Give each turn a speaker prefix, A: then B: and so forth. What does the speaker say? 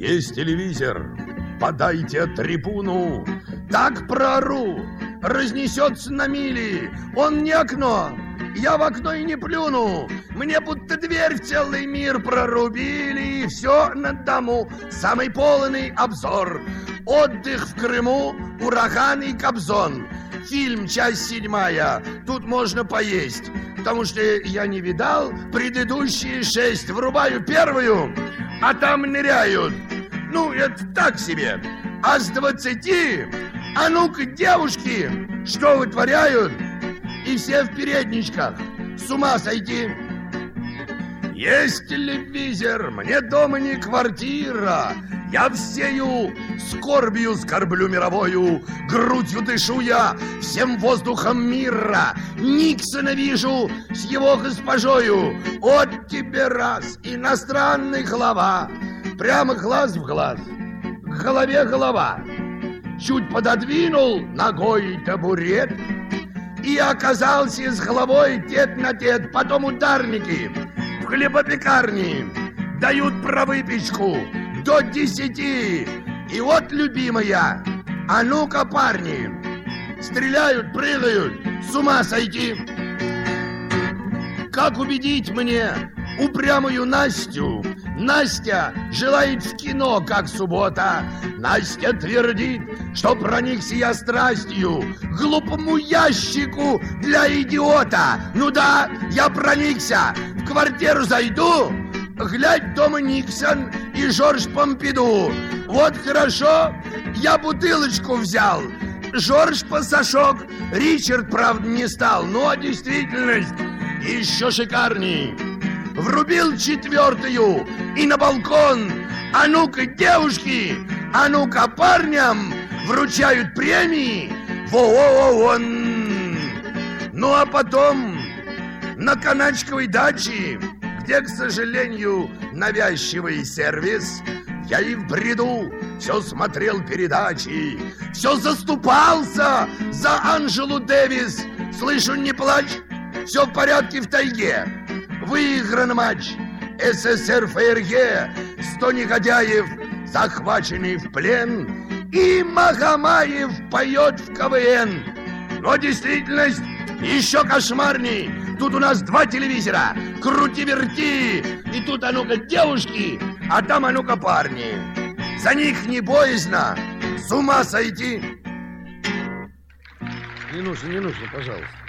A: Есть телевизор, подайте трибуну. Так проору, разнесется на мили. Он не окно, я в окно и не плюну. Мне будто дверь в целый мир прорубили. И все на дому, самый полный обзор. Отдых в Крыму, ураган и Кобзон. Фильм, часть 7, тут можно поесть. Потому что я не видал предыдущие 6. Врубаю первую, а там ныряют. Ну, это так себе. А с 20, а ну-ка, девушки, что вытворяют? И все в передничках. С ума сойти. Есть телевизор, мне дома не квартира. Я всею скорбью скорблю мировою, грудью дышу я всем воздухом мира. Никсона вижу с его госпожою. Вот тебе раз, иностранный глава. Прямо глаз в глаз, к голове голова. Чуть пододвинул ногой табурет и оказался с головой тет на тет. Потом ударники в хлебопекарне дают про выпечку до 10. И вот, любимая, а ну-ка, парни, стреляют, прыгают, с ума сойти. Как убедить мне упрямую Настю? Настя желает в кино, как суббота. Настя твердит, что проникся я страстью к глупому ящику для идиота. Ну да, я проникся. В квартиру зайду, глядь, дома Никсон и Жорж Помпиду. Вот хорошо, я бутылочку взял. Жорж посошок, Ричард, правда, не стал. Но действительность еще шикарней. Врубил 4 и на балкон. А ну-ка, девушки, а ну-ка, парням вручают премии в ООН. Ну а потом на канадской даче, где, к сожалению, навязчивый сервис, я и в бреду все смотрел передачи, все заступался за Анжелу Дэвис. Слышу, не плачь, все в порядке в тайге. Выигран матч. СССР ФРГ. 100 негодяев захвачены в плен. И Магомаев поет в КВН. Но действительность еще кошмарней. Тут у нас 2 телевизора. Крути-верти. И тут, а ну-ка, девушки, а там, а ну-ка, парни. За них не боязно. С ума сойти. Не нужно, пожалуйста.